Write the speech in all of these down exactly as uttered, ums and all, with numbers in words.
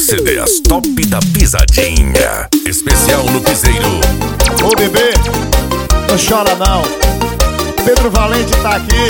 C Ds Top da Pisadinha. Especial no Piseiro. Ô bebê, não chora não. Pedro Valente tá aqui.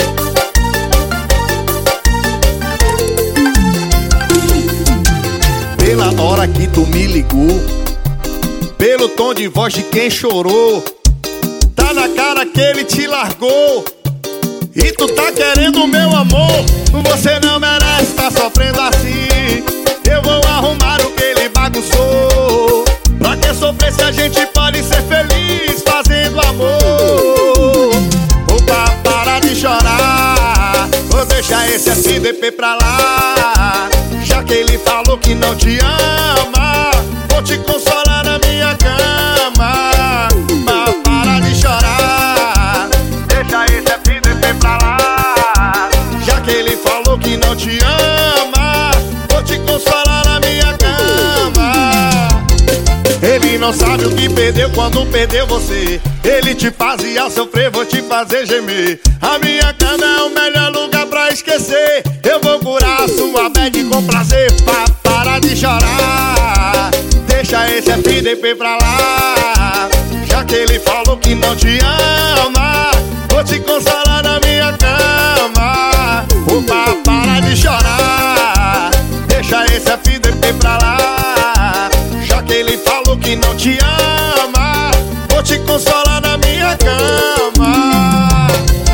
Pela hora que tu me ligou, pelo tom de voz de quem chorou, tá na cara que ele te largou. E tu tá querendo o meu amor. Você não merece tá sofrendo assim. Eu vou arrumar o que ele bagunçou. Pra que sofrer se a gente pode ser feliz fazendo amor? Opa, para de chorar. Vou deixar esse S D P pra lá. Já que ele falou que não te ama, vou te consolar na minha cama. Opa, para de chorar. Deixa esse S D P pra lá. Já que ele falou que não te ama, vou te consolar na minha cama. Ele não sabe o que perdeu quando perdeu você. Ele te fazia sofrer, vou te fazer gemer. A minha cama é o melhor lugar pra esquecer. Eu vou curar a sua bad com prazer. Pa, para de chorar. Deixa esse S D P pra lá. Já que ele falou que não te ama, vou te consolar na minha cama. Opa, para de chorar. Deixa esse S D P pra lá. Já que ele falou que não te ama, vou te consolar na minha cama.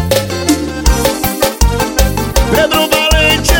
Pedro Valente.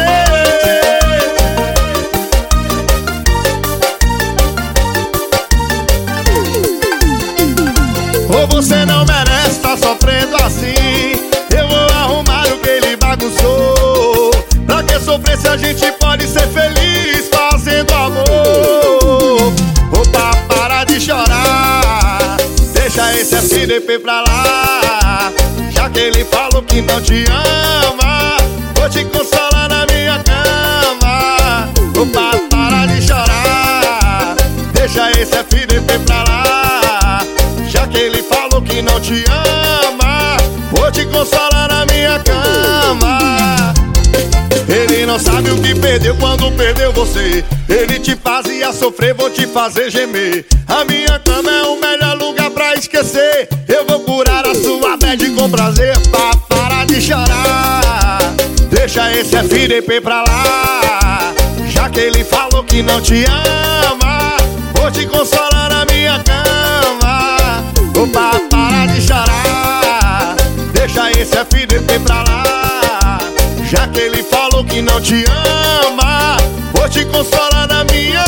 Ou você não merece tá sofrendo assim. Eu vou arrumar o que ele bagunçou. Pra que sofrer se a gente pode ser feliz fazendo amor? Opa, para de chorar. Deixa esse S D P pra lá. Já que ele falou que não te ama, vou te consolar na minha cama. Opa, para de chorar. Deixa esse S D P pra lá. Já que ele falou que não te ama, vou te consolar na minha cama. Ele não sabe o que perdeu quando perdeu você. Ele te fazia sofrer, vou te fazer gemer. A minha cama é o melhor lugar pra esquecer. Eu vou curar a sua bad com prazer. Pa, para de chorar. Deixa esse S D P pra lá. Já que ele falou que não te ama, vou te consolar na minha cama. Opa, para de chorar. Deixa esse S D P pra lá. Já que ele falou que não te ama, vou te consolar na minha